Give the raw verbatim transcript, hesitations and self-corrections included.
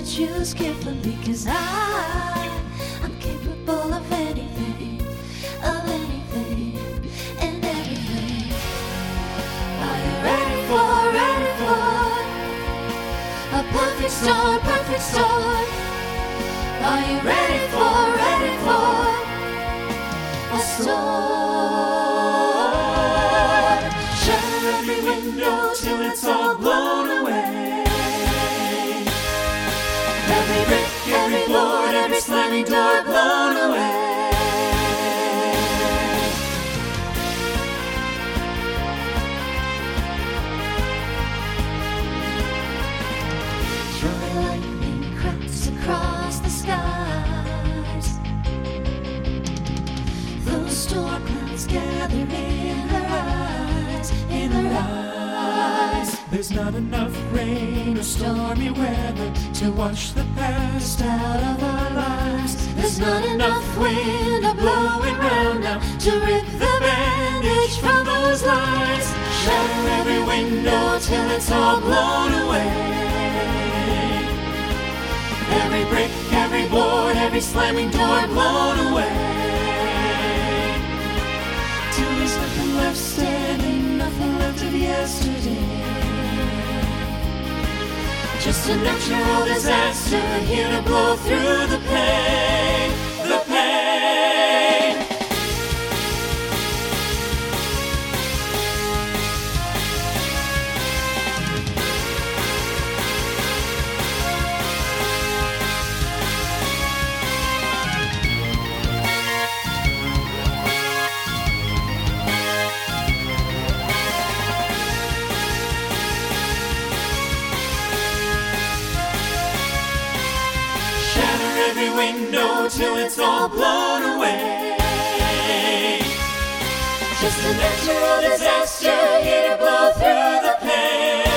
choose carefully, 'cause I, I'm capable of anything, of anything and everything. Are you ready for, ready for a perfect storm, perfect storm? Are you ready for, ready for a storm? Shatter every window till it's all blown away. Every brick, every board, every slamming door blown away. Throw the lightning cracks across the skies. Those storm clouds gather in their eyes, in their eyes. There's not enough rain or stormy weather to wash the past out of our lives. There's not enough wind a blowing round now to rip the bandage from those lines. Shatter every window till it's all blown away. Every brick, every board, every slamming door blown away. Till there's nothing left standing, nothing left of yesterday. Just a natural disaster here to blow through the pain, the pain. Every window till it's all blown away. Just a natural disaster here to blow through the pain.